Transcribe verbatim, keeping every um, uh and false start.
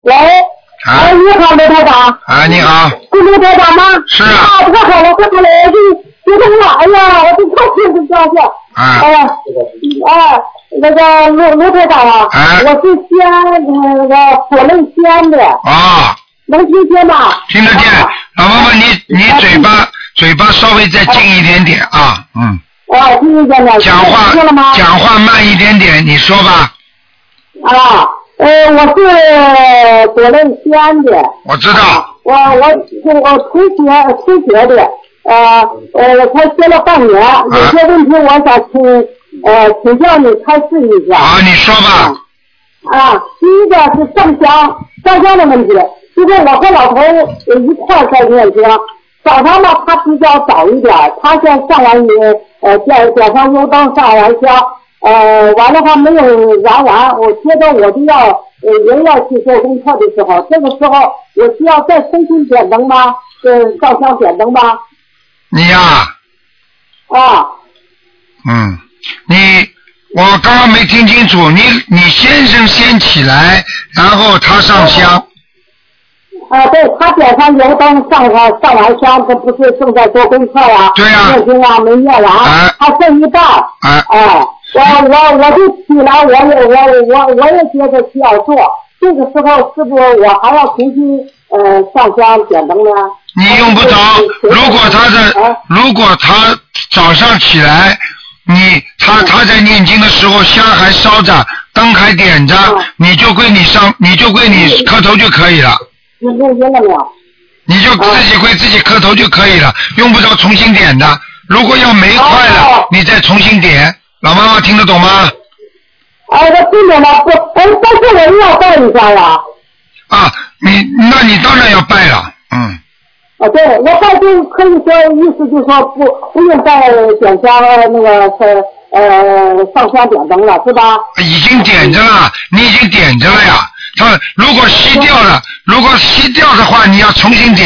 喂， 啊， 哎，你好，刘台长。 啊，你好。 是刘台长吗？ 是啊。 啊，太好了，太好了，我就觉得我，哎呀，我就太兴奋高兴。 啊。 哎呀，哎，那个刘刘台长啊， 啊我是西安那个火类西安的。 啊。 能听见吗？ 听得见。 啊、 老妈妈，你你嘴巴、啊、嘴巴稍微再近一点点啊，嗯。 啊，听得见了。 讲话讲话慢一点点，你说吧。 啊，呃，我是火类西安的。 我知道。 啊、我我我同学同学的，呃呃，才学了半年，啊、有些问题我想请呃请教你开示一下。 好，你说吧。 啊，啊第一个是上香上香的问题。就是我和老头一块儿在念经，早上呢他比较早一点，他先上完你呃点点上油灯上完香，呃完了他没有燃完，我觉得我就要呃人要去做功课的时候，这个时候我需要再重新点灯吗？呃上香点灯吗？ 你呀、 啊。啊。 嗯，你我刚刚没听清楚，你你先生先起来，然后他上香。 啊，对，他点上油灯上上上完香，他不是正在做功课呀？ 对呀、啊。 念经啊，没念完，啊、他剩一半。 啊。 哎，我我我就起来，我也我我我也觉得需要做，这个时候是不是我还要重新呃上香点灯呢？ 你用不着，如果他的、啊、如果他早上起来，你他他在念经的时候香还烧着，灯还点着，啊、你就归你上，你就归你磕头就可以了。 你录音了没有？ 你就自己会自己磕头就可以了，用不着重新点的。如果要没快了，哦、你再重新点。老妈妈听得懂吗？ 哎，我听懂了，不，哎，但是我又要拜一下呀。啊， 你那你当然要拜了，嗯。 啊，对，我拜就可以说意思就是说不不用再点香那个呃上香点灯了，是吧？ 已经点着了，你已经点着了呀。他如果熄掉了，如果熄掉的话，你要重新点。